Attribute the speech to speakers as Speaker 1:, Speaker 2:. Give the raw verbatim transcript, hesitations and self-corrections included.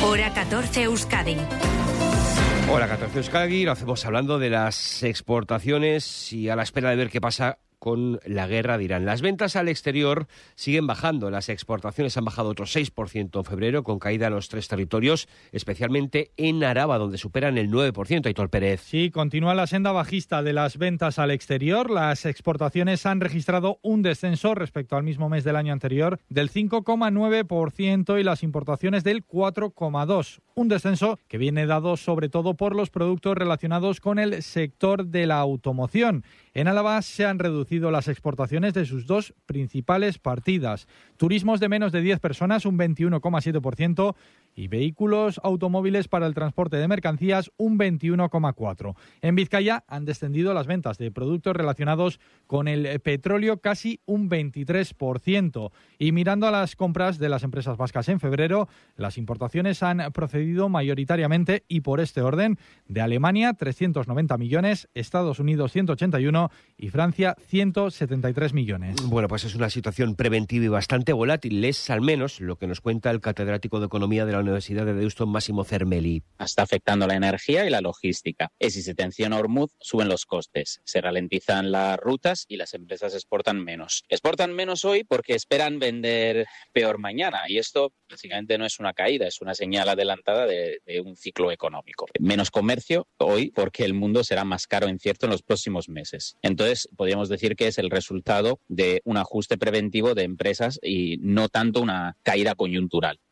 Speaker 1: Hora catorce Euskadi.
Speaker 2: Hora catorce Euskadi, lo hacemos hablando de las exportaciones y a la espera de ver qué pasa con la guerra de Irán. Las ventas al exterior siguen bajando. Las exportaciones han bajado otro seis por ciento en febrero, con caída en los tres territorios, especialmente en Araba, donde superan el nueve por ciento. Aitor Pérez.
Speaker 3: Sí, continúa la senda bajista de las ventas al exterior. Las exportaciones han registrado un descenso respecto al mismo mes del año anterior del cinco coma nueve por ciento y las importaciones del cuatro coma dos por ciento. Un descenso que viene dado sobre todo por los productos relacionados con el sector de la automoción. En Álava se han reducido las exportaciones de sus dos principales partidas. Turismos de menos de diez personas, un veintiuno coma siete por ciento, y vehículos automóviles para el transporte de mercancías, un veintiuno coma cuatro por ciento. En Vizcaya han descendido las ventas de productos relacionados con el petróleo casi un veintitrés por ciento. Y mirando a las compras de las empresas vascas en febrero, las importaciones han procedido mayoritariamente y por este orden: de Alemania trescientos noventa millones, Estados Unidos ciento ochenta y uno y Francia ciento setenta y tres millones.
Speaker 2: Bueno, pues es una situación preventiva y bastante volátil. Es al menos lo que nos cuenta el catedrático de Economía de la Universidad de Deusto, Massimo Cermelli.
Speaker 4: Está afectando la energía y la logística. Y si se tensiona Hormuz, suben los costes, se ralentizan las rutas y las empresas exportan menos. Exportan menos hoy porque esperan vender peor mañana, y esto básicamente no es una caída, es una señal adelantada de, de un ciclo económico. Menos comercio hoy porque el mundo será más caro e incierto en los próximos meses. Entonces, podríamos decir que es el resultado de un ajuste preventivo de empresas y no tanto una caída coyuntural.